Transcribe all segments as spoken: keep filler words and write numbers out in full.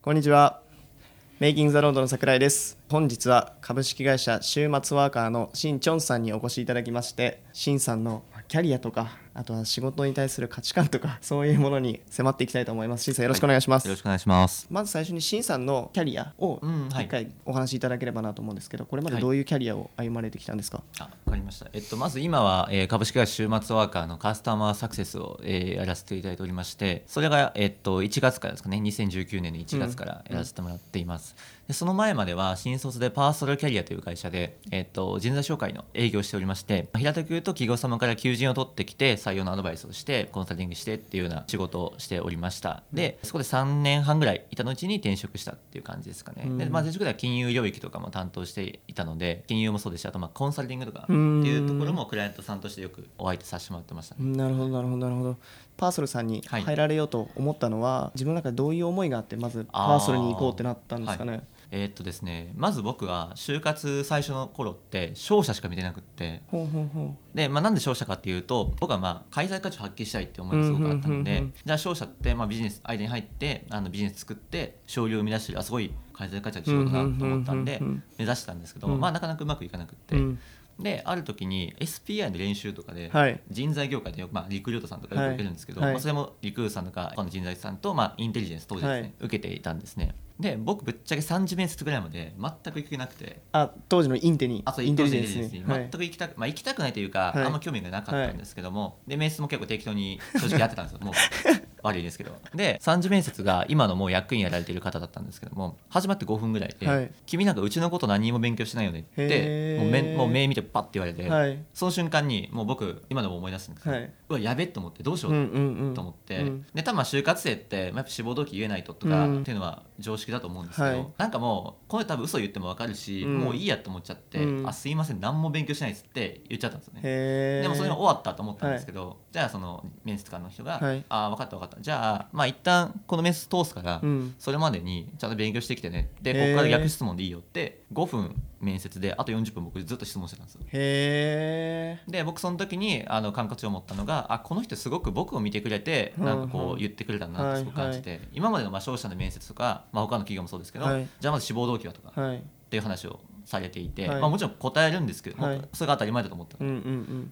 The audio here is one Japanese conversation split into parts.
こんにちは。メイキングザロードの桜井です。本日は株式会社週末ワーカーのシンチョンさんにお越しいただきまして、シンさんのキャリアとか、あとは仕事に対する価値観とか、そういうものに迫っていきたいと思います。シンさんよろしくお願いします。 はい、よろしくお願いします。 まず最初にシンさんのキャリアを一回お話しいただければなと思うんですけど、これまでどういうキャリアを歩まれてきたんですか？ はい、あ、わかりました。えっとまず今は、えー、株式会社週末ワーカーのカスタマーサクセスを、えー、やらせていただいておりまして、それがえっといちがつからですかね、にせんじゅうきゅうねんのいちがつからやらせてもらっています。うん、でその前までは新卒でパーソナルキャリアという会社で、えっと人材紹介の営業をしておりまして、平たく言うと企業様から求人を取ってきて採用のアドバイスをしてコンサルティングしてっていうような仕事をしておりました。でそこでさんねんはんぐらいいたのうちに転職したっていう感じですかね。で、まあ、前職では金融領域とかも担当していたので、金融もそうですし、あとまあコンサルティングとかっていうところもクライアントさんとしてよくお相手させてもらってました、ね。 なるほどなるほどなるほど。パーソルさんに入られようと思ったのは、はい、自分の中でどういう思いがあってまずパーソルに行こうってなったんですかね？はい、 えーっとですね、まず僕は就活最初の頃って商社しか見てなくって、 ほうほうほう。 で、まあ、なんで商社かっていうと、僕はまあ開催価値を発揮したいって思いがすごくあったので、じゃあ商社ってまあビジネス間に入ってあのビジネス作って商流を生み出してる、あすごい開催価値が仕事だなと思ったんで目指したんですけど、まあ、なかなかうまくいかなくって、である時に エスピーアイ の練習とかで、はい、人材業界でよく、まあ、リクルートさんとかよく受けるんですけど、はい、まあ、それもリクルートさんとか他の人材さんと、まあ、インテリジェンス当時ですね、はい、受けていたんですね。で僕ぶっちゃけさん次面接ぐらいまで全く行けなくて、 あ当時のインテにあそうインテリジェンスに全く行きたく、まあ、行きたくないというか、はい、あんま興味がなかったんですけども、はい、で面接も結構適当に正直やってたんですよもう悪いですけど。でさん次面接が今のもう役員やられている方だったんですけども、始まってごふんぐらいで、はい、君なんかうちのこと何も勉強してないよねってもう 目, もう目見てパッて言われて、はい、その瞬間にもう僕今でも思い出すんですけど、はい、うわやべっと思ってどうしようと思って、うんうんうん、で多分就活生って、まあ、やっぱ志望動機言えないととか、うん、っていうのは常識だと思うんですけど、はい、なんかもうこれ多分嘘言っても分かるし、うん、もういいやと思っちゃって、うん、あすいません何も勉強しないですって言っちゃったんですよね。でもそれも終わったと思ったんですけど、はい、じゃあその面接官の人が、はい、あ分かった分かった、じゃあまあ一旦この面接通すから、うん、それまでにちゃんと勉強してきてね、でここから逆質問でいいよってごふん面接であとよんじゅっぷん僕ずっと質問してたんですよ。へー。で僕その時にあの感覚値を持ったのが、あこの人すごく僕を見てくれてなんかこう言ってくれたなってすごく感じて、はいはい、今までのまあ商社の面接とか、まあ、他の企業もそうですけど、はい、じゃあまず志望動機はとか、はい、っていう話をされていて、はい、まあ、もちろん答えるんですけど、はい、それが当たり前だと思った、うんうんうん、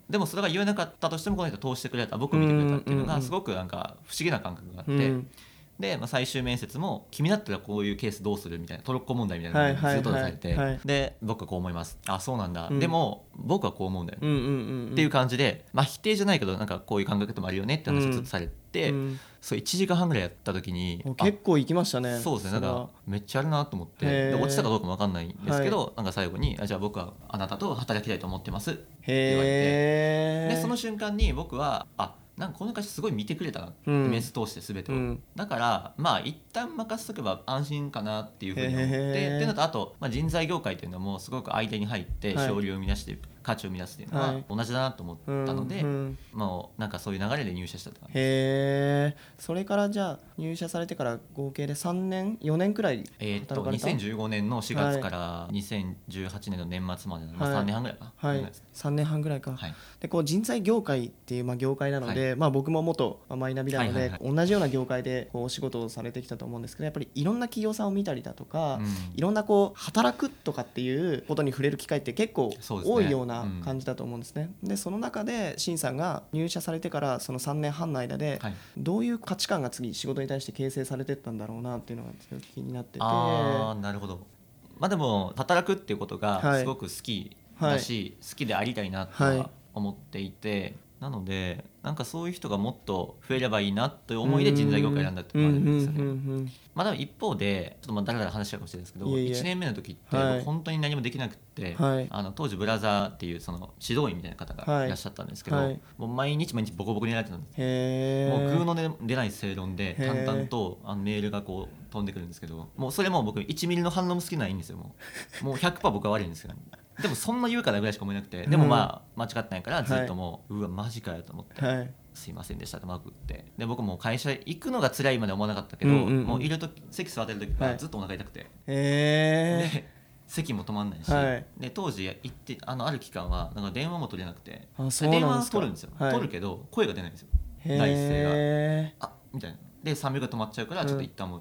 でもそれが言えなかったとしてもこの人通してくれた、僕を見てくれたっていうのがすごくなんか不思議な感覚があって、うんうん、で、まあ、最終面接も君だったらこういうケースどうするみたいなトロッコ問題みたいなのをずっと出されて、はいはいはいはい、で僕はこう思います、あそうなんだ、うん、でも僕はこう思うんだよ、うんうんうんうん、っていう感じで、まあ、否定じゃないけどなんかこういう感覚もあるよねって話をずっとされて、うん、そういちじかんはんぐらいやった時に結構行きましたね。 そうですね、なんかめっちゃあるなと思って、で落ちたかどうかも分かんないんですけど、はい、なんか最後にあじゃあ僕はあなたと働きたいと思ってますって言われて、でその瞬間に僕はあなんかこの会社すごい見てくれたな、うん、面接通して全てを、うん、だからまあ一旦任せとけば安心かなっていうふうに思って、っていうのとあと、まあ、人材業界というのもすごく間に入って勝利を生み出していく、はい、価値を生み出すっていうのは同じだなと思ったので、はい、うんうん、もうなんかそういう流れで入社したと。 へー。それからじゃあ入社されてから合計でさんねんよねんくらいえー、っとにせんじゅうごねんのしがつからにせんじゅうはちねんの年末までの、まあ、さんねんはんぐらいかな、 はいはい、さんねんはんぐらいか、 はい、 でこう人材業界っていうまあ業界なので、はい、まあ、僕も元マイナビなので、はいはいはい、同じような業界でこうお仕事をされてきたと思うんですけど、やっぱりいろんな企業さんを見たりだとか、うん、いろんなこう働くとかっていうことに触れる機会って結構多いような感じだと思うんですね。でその中でシンさんが入社されてからそのさんねんはんの間でどういう価値観が次仕事に対して形成されていったんだろうなっていうのが気になってて。 あーなるほど。まあでも働くっていうことがすごく好きだし、はいはい、好きでありたいなとは思っていて、はい、なのでなんかそういう人がもっと増えればいいなという思いで人材業界を選んだっていうのがあるんですよね。うんうんうんうん、まあ、でも一方でちょっとまあだらだら話しちゃうかもしれないですけど、いえいえいちねんめの時って僕本当に何もできなくて、はい、あの当時ブラザーっていうその指導員みたいな方がいらっしゃったんですけど、はいはい、もう毎日毎日ボコボコにやられてたんです。へもう空の出ない正論で淡々とあのメールがこう飛んでくるんですけど、もうそれも僕いちミリの反応も好きないんですよ。もうもう ひゃくパーセント 僕は悪いんですよ。でもそんな言うからぐらいしか思えなくて、でもまあ間違ってないからずっともう、はい、うわマジかよと思って、はい、すいませんでしたってマーク打って、で僕も会社行くのが辛いまで思わなかったけど、うんうんうん、もういると席座ってる時はずっとお腹痛くて、はい、で席も止まんないし、はい、で当時行ってあのある期間はなんか電話も取れなくて、あそうなんですか、電話取るんですよ、はい、取るけど声が出ないんですよ、第一声があみたいなでさんびょうが止まっちゃうからちょっと一旦もうちょっと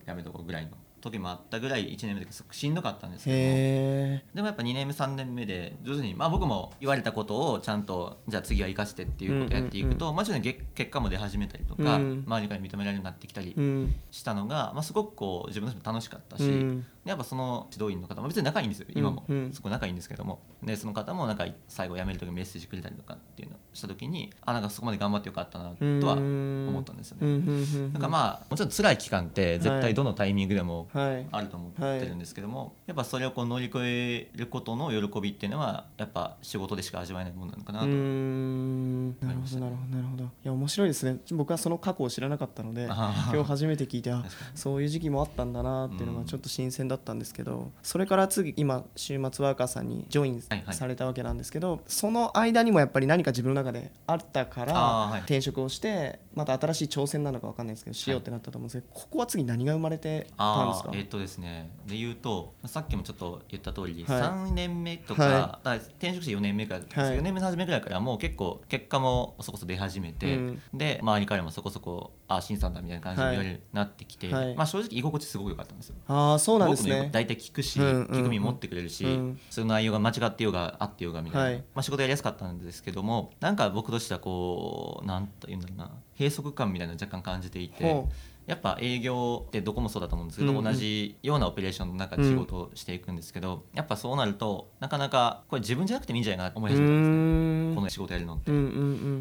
やめとこうぐらいの時もあったぐらいいちねんめですごくしんどかったんですけども、 へでもやっぱにねんめさんねんめで徐々に、まあ、僕も言われたことをちゃんとじゃあ次は生かしてっていうことをやっていくと、 うんうんうん、 まあ、徐々に結果も出始めたりとか、 うん、 周りから認められるようになってきたりうんしたのが、まあ、すごくこう自分の人も楽しかったし、 うん、 やっぱその指導員の方も別に仲いいんですよ今も、 うんうん、 すごい仲いいんですけども、でその方もなんか最後辞める時にメッセージくれたりとかっていうのをした時に、あなんかそこまで頑張ってよかったなとは思ったんですよね。なんかまあもちろん辛い期間って絶対どのタイミングでもあると思ってるんですけども、はいはい、やっぱそれをこう乗り越えることの喜びっていうのはやっぱ仕事でしか味わえないものなのかなと思いましたね。 なるほどなるほどなるほど。いや面白いですね。僕はその過去を知らなかったので今日初めて聞いて、あそういう時期もあったんだなっていうのがちょっと新鮮だったんですけど、それから次今週末ワーカーさんにジョインされたわけなんですけど、はいはい、その間にもやっぱり何か自分の中であったから転職をしてまた新しい挑戦なのか分かんないですけどしようってなったと思うんですけど、ここは次何が生まれてたんですか？ あえっとですねで言うとさっきもちょっと言った通り、はい、さんねんめとか、はい、転職してよねんめからです、はい、よねんめの初めぐらいからもう結構結果もそこそ出始めて、うん、で周りからもそこそこあ新さんだみたいな感じで言われるようになってきて、はいまあ、正直居心地すごく良かったんですよ。 あそうなんですね。 僕の言うこと大体聞くし、うんうんうん、聞く耳持ってくれるし、うん、その内容が間違ってようがあってようがみたいな、はいまあ、仕事やりやすかったんですけども、なんか僕としてはこうなんというんだろうな閉塞感みたいなのを若干感じていて、やっぱ営業ってどこもそうだと思うんですけど、うんうん、同じようなオペレーションの中で仕事をしていくんですけど、うん、やっぱそうなるとなかなかこれ自分じゃなくてもいいんじゃないかなと思い始めたんですね、この仕事やるのって、うんうんうん、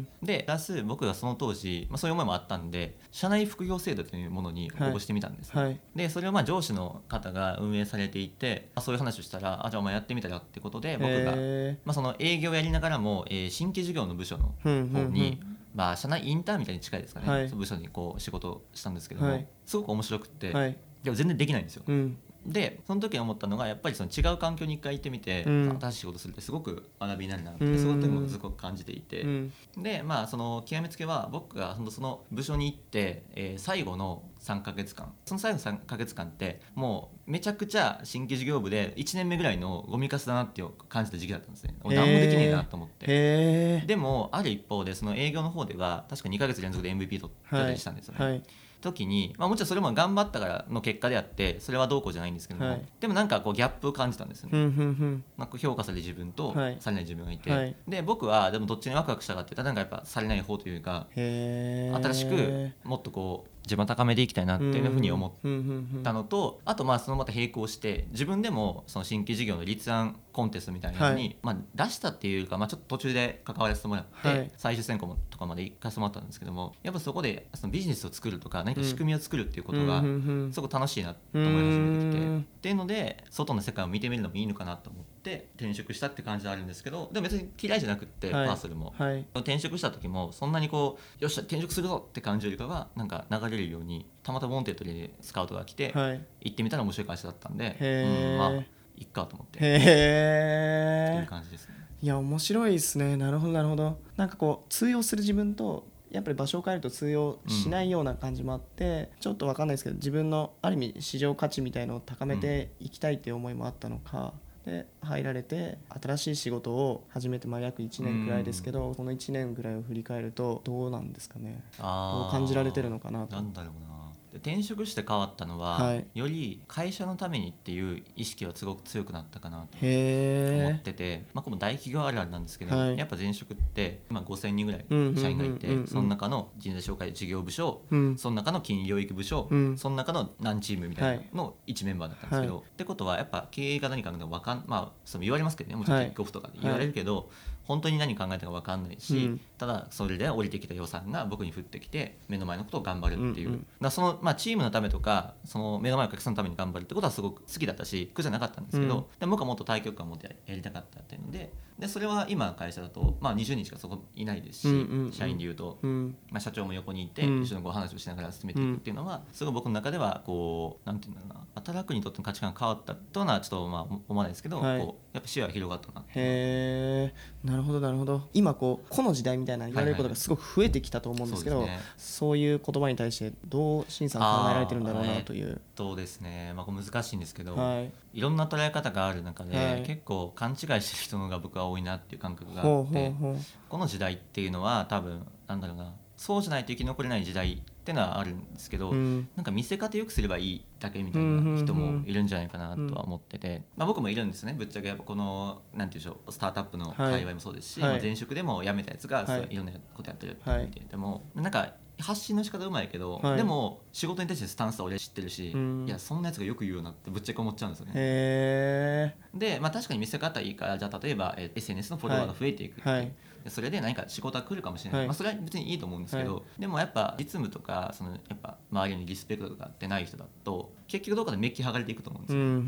でプラス僕がその当時、まあ、そういう思いもあったんで社内副業制度というものに応募してみたんです、ねはい、でそれをまあ上司の方が運営されていて、まあ、そういう話をしたらあじゃあお前やってみたらってことで僕が、まあ、その営業をやりながらも、えー、新規事業の部署の方に、うんうんうんまあ、社内インターンみたいに近いですかね、はい、その部署にこう仕事をしたんですけども、はい、すごく面白くて、はい、でも全然できないんですよ、うん、でその時に思ったのがやっぱりその違う環境に一回行ってみて、うん、新しい仕事するってすごく学びになるなって、うん、その時もすごく感じていて、うん、でまあその極めつけは僕がその部署に行って、えー、最後のさんかげつかんその最後のさんかげつかんってもうめちゃくちゃ新規事業部でいちねんめぐらいのゴミカスだなって感じた時期だったんですね。何もできねえなと思って。でもある一方でその営業の方では確かにかげつ連続で エムブイピー 取ったりしたんですよね、はいはい時に、まあ、もちろんそれも頑張ったからの結果であってそれはどうこうじゃないんですけども、はい、でもなんかこうギャップを感じたんですよね、なんか評価される自分とされない自分がいて、はい、で僕はでもどっちにワクワクしたかって言ったらなんかやっぱされない方というか新しくもっとこう自分を高めていきたいなっていうふうに思ったのと、あとまあそのまた並行して自分でもその新規事業の立案コンテストみたいなのに、はいまあ、出したっていうか、まあ、ちょっと途中で関わらせてもらって、はい、最終選考とかまで行かせてもらったんですけども、やっぱそこでそのビジネスを作るとか何か仕組みを作るっていうことがすごく楽しいなと思い始めてきて、っていうので外の世界を見てみるのもいいのかなと思って転職したって感じはあるんですけど、でも別に嫌いじゃなくって、はい、パーソルも、はい、転職した時もそんなにこうよっしゃ転職するぞって感じよりかはなんか流れるようにたまたまウォンテッドでスカウトが来て、はい、行ってみたら面白い会社だったんで、うん、まあいっかと思ってへっていう感じですね。 いや面白いですね。なるほどなるほど。なんかこう通用する自分とやっぱり場所を変えると通用しないような感じもあって、うん、ちょっと分かんないですけど自分のある意味市場価値みたいのを高めていきたいっていう思いもあったのか、うん、で入られて新しい仕事を始めてまあ約いちねんくらいですけど、うん、このいちねんぐらいを振り返るとどうなんですかね。どう感じられてるのかなと。 なんだろうな、転職して変わったのは、はい、より会社のためにっていう意識はすごく強くなったかなと思ってて、まあ、これも大企業あるあるなんですけど、はい、やっぱ前職って今ごせんにんぐらい社員がいて、その中の人材紹介事業部署、うん、その中の金融領域部署、うん、その中の何チームみたいなのいちメンバーだったんですけど、はい、ってことはやっぱ経営が何かの分かん、まあ、その言われますけどね、もちろんキックオフとかで言われるけど、はいはい、本当に何考えたか分かんないし、うん、ただそれで降りてきた予算が僕に降ってきて目の前のことを頑張るっていう、うんうん、だその、まあ、チームのためとかその目の前のお客さんのために頑張るってことはすごく好きだったし苦じゃなかったんですけど、うん、で僕はもっと大局観を持ってやりたかったっていうので、でそれは今の会社だと、まあ、にじゅうにんしかそこいないですし、うんうんうん、社員でいうと、うんまあ、社長も横にいて、うん、一緒にご話をしながら進めていくっていうのは、うん、すごい僕の中ではこうなんていうんだろうな、働くにとっての価値観が変わったというのはちょっとまあ思わないですけど、はい、こうやっぱ視野が広がったな。 へー、なるほどなるほど。今こうこの時代みたいな言われることがすごく増えてきたと思うんですけど、はいはいはい、そうですね、そういう言葉に対してどう辛さん考えられてるんだろうなという。えっとですね、まあ、難しいんですけど、はい、いろんな捉え方がある中で、はい、結構勘違いしてる人の方が僕は多いなっていう感覚があって、ほうほうほう、この時代っていうのは多分なんだろうな、そうじゃないと生き残れない時代っってのはあるんですけど、 うん、 なんか見せ方よくすればいいだけみたいな人もいるんじゃないかなとは思ってて、まあ、僕もいるんですねぶっちゃけ。やっぱこのなんていうんでしょうスタートアップの界隈もそうですし、はい、前職でも辞めたやつがすごいいろんなことやってるって言って、はい、でもなんか発信の仕方うまいけど、はい、でも仕事に対してスタンスは俺知ってるし、うん、いやそんなやつがよく言うよなってぶっちゃけ思っちゃうんですよね。 へー。 で、まあ、確かに見せ方いいからじゃあ例えば エスエヌエス のフォロワーが増えていくっていう、はい、それで何か仕事は来るかもしれない、はい、まあ、それは別にいいと思うんですけど、はい、でもやっぱ実務とかそのやっぱ周りにリスペクトとかってない人だと結局どうかでメッキ剥がれていくと思うんですよ、うんうんうん、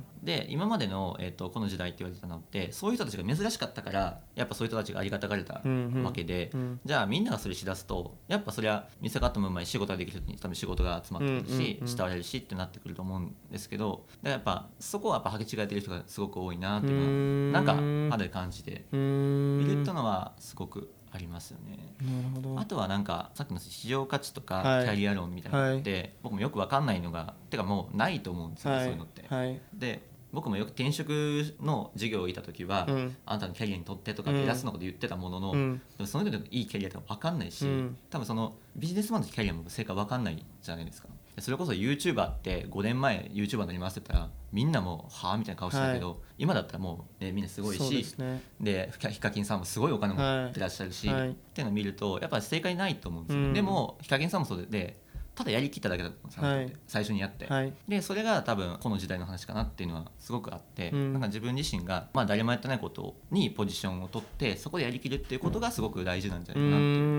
で今までの、えーと、この時代って言われてたのってそういう人たちが珍しかったからやっぱそういう人たちがありがたがれたわけで、うんうん、じゃあみんながそれしだすとやっぱそれは見せ方もうまい仕事ができる人に多分仕事が集まってくるし、うんうんうん、慕われるしってなってくると思うんですけど、だからやっぱそこはやっぱ履き違えてる人がすごく多いなっていうのはなんか肌で感じているっていうのはすごくありますよね。 なるほど。 あとはなんかさっきの市場価値とかキャリア論みたいなのって、はい、僕もよく分かんないのがてかもうないと思うんですよ、はい、そういうのって、はい、で僕もよく転職の授業をいた時は、うん、あなたのキャリアにとってとかって偉そうなこと言ってたものの、うん、でもその人のいいキャリアとか分かんないし、うん、多分そのビジネスマンのキャリアも正解分かんないじゃないですか。それこそ YouTuber ってごねんまえ YouTuber になりますって言ったらみんなもうはぁみたいな顔してたけど、はい、今だったらもう、ね、みんなすごいしで、ね、ヒカキンさんもすごいお金持ってらっしゃるし、はい、っていうのを見るとやっぱり正解ないと思うんですよ、うん、でもヒカキンさんもそうでただやりきっただけだったんですよ、はい、最初にやって、はい、でそれが多分この時代の話かなっていうのはすごくあって、うん、なんか自分自身が、まあ、誰もやってないことにポジションを取ってそこでやりきるっていうことがすごく大事なんじゃないかなっていう、うん、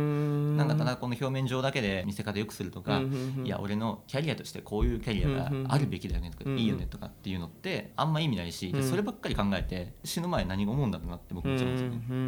なんかただこの表面上だけで見せ方良くするとか、うん、いや俺のキャリアとしてこういうキャリアがあるべきだよねとか、うん、いいよねとかっていうのってあんま意味ないし、うん、そればっかり考えて死ぬ前何が思うんだろうなって僕も思っちゃうんですよね、うん、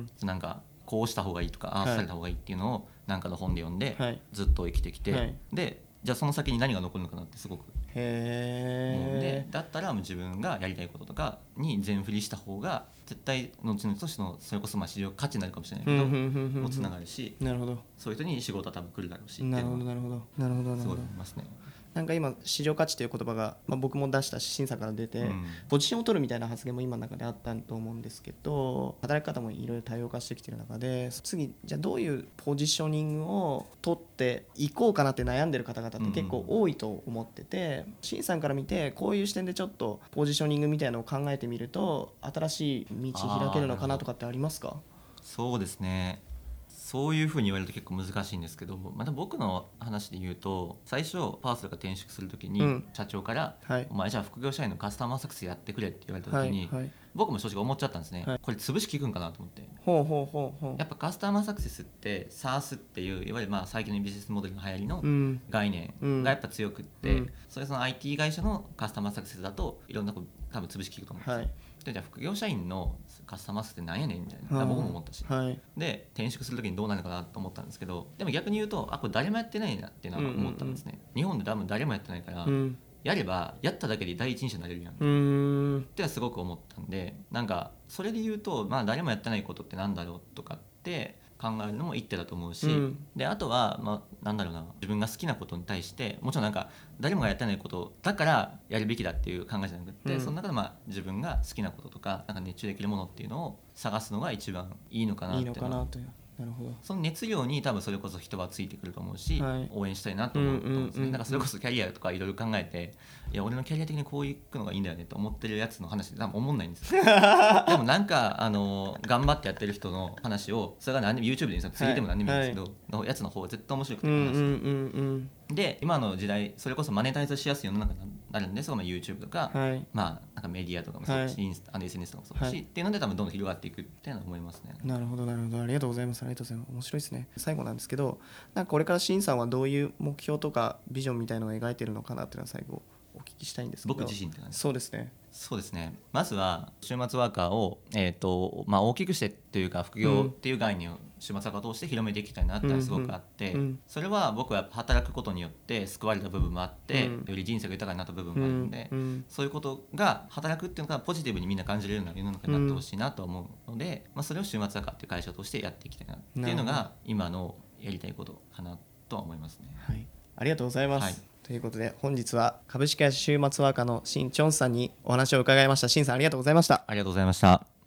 なんかこうした方がいいとかああされた方がいいっていうのをなんかの本で読んでずっと生きてきて、はい、でじゃあその先に何が残るのかなってすごく思うんで、だったらもう自分がやりたいこととかに全振りした方が絶対後々としてのそれこそまあ市場価値になるかもしれないけどもつながるし、なるほどそういう人に仕事は多分来るだろうし、 なるほどなるほどなるほどなるほど、すごい思いますね。なんか今市場価値という言葉が、まあ、僕も出したし審査から出て、うん、ポジションを取るみたいな発言も今の中であったと思うんですけど、働き方もいろいろ多様化してきている中で次じゃあどういうポジショニングを取っていこうかなって悩んでる方々って結構多いと思ってて、審さんから見てこういう視点でちょっとポジショニングみたいなのを考えてみると新しい道開けるのかなとかってありますか？ そうですね、そういうふうに言われると結構難しいんですけど、また僕の話で言うと最初パーソルが転職するときに社長から、うんはい、お前じゃあ副業社員のカスタマーサクセスやってくれって言われたときに、はいはい、僕も正直思っちゃったんですね、はい、これ潰し効くんかなと思って、ほうほうほうほう、やっぱカスタマーサクセスって SaaS っていういわゆるまあ最近のビジネスモデルの流行りの概念がやっぱ強くって、うんうん、それその アイティー 会社のカスタマーサクセスだといろんなこと多分潰し効くと思うんですよ、はい、でじゃあ副業社員のカスタマーサクセスって何やねんみたいな、僕も思ったし、はい、で転職するときにどうなるのかなと思ったんですけど、でも逆に言うとあこれ誰もやってないなっていうのは思ったんですね、うんうんうん、日本で多分誰もやってないから、うん、やればやっただけで第一人者になれるやん、うーんってはすごく思ったんで、なんかそれで言うと、まあ、誰もやってないことってなんだろうとかって考えるのも一手だと思うし、うん、であとは、まあ、なんだろうな自分が好きなことに対してもちろんなんか誰もがやってないことだからやるべきだっていう考えじゃなくて、うん、その中でまあ自分が好きなこととか、なんか熱中できるものっていうのを探すのが一番いいのかなって。いいのかなという、なるほど、その熱量に多分それこそ人はついてくると思うし、はい、応援したいなと思うと思うんですね、うんうんうん、だからそれこそキャリアとかいろいろ考えて、いや俺のキャリア的にこういくのがいいんだよねと思ってるやつの話多分思んないんですよでもなんかあの頑張ってやってる人の話をそれが何でも YouTube でいいんですよ、次でも何でもいいんですけど、はいはい、のやつの方が絶対面白くて話して、うんうんうんうん、で今の時代それこそマネタイズしやすい世の中になるんで、そこの YouTube とか、はい、まあなんかメディアとかもそうだし、はい、インスタ、あの エスエヌエス とかもそうだし、はい、っていうので多分どんどん広がっていくっていうのは思いますね。 なるほどなるほど、ありがとうございますありがとうございます、面白いですね。最後なんですけど、なんかこれからシンさんはどういう目標とかビジョンみたいなのを描いているのかなっていうのは最後お聞きしたいんですけど。 僕自身って感じ。 そうですね。 そうですね。まずは週末ワーカーを、えーとまあ、大きくしてというか副業っていう概念を週末ワーカーを通して広めていきたいなってのはすごくあって、うんうん、それは僕は働くことによって救われた部分もあって、うん、より人生が豊かになった部分もあるので、うんうん、そういうことが働くっていうのがポジティブにみんな感じれるような世の中になってほしいなと思うので、うんまあ、それを週末ワーカーっていう会社としてやっていきたいなっていうのが今のやりたいことかなとは思いますね。 はい、ありがとうございます、はい。ということで本日は株式会社週末ワーカーのシン・チョンさんにお話を伺いました。シンさんありがとうございました。 ありがとうございました。